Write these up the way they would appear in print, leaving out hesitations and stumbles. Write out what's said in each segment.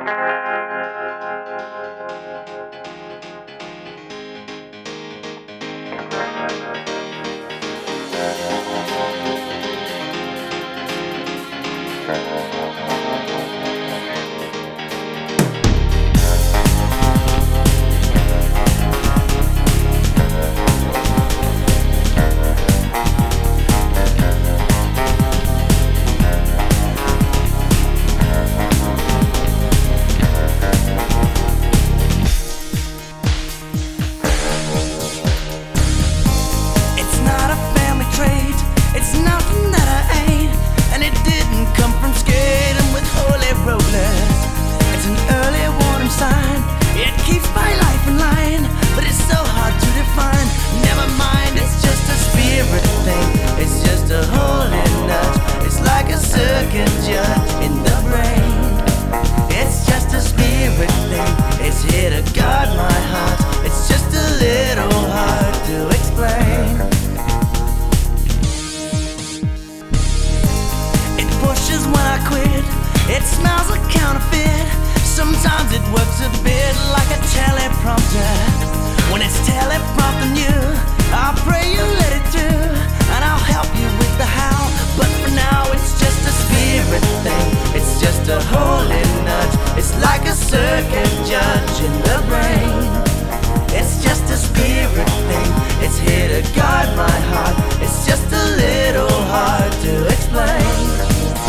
It smells a counterfeit. Sometimes it works a bit like a teleprompter. When it's teleprompting you, I'll pray you let it through, and I'll help you with the how. But for now it's just a spirit thing. It's just a holy nudge. It's like a circuit judge in the brain. It's just a spirit thing. It's here to guide my heart. It's just a little hard to explain.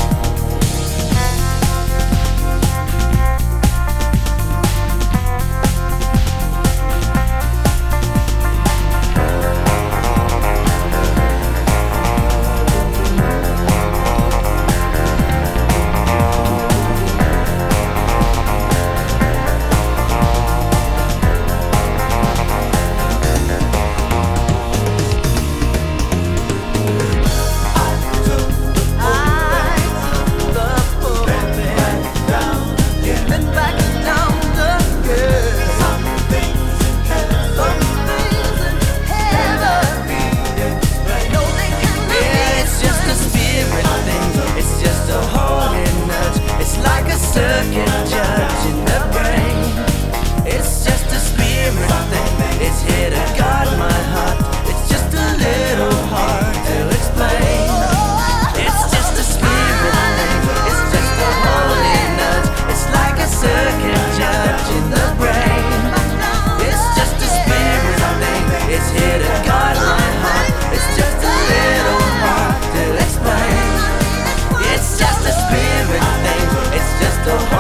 Circuit judge in the brain. It's just a spirit thing. It's here to guide my heart. It's just a little hard to explain. It's just a spirit thing. It's just a holy nudge. It's like a circuit judge in the brain. It's just a spirit thing. It's here to guide my heart. It's just a little hard to explain. It's just a spirit thing. It's just a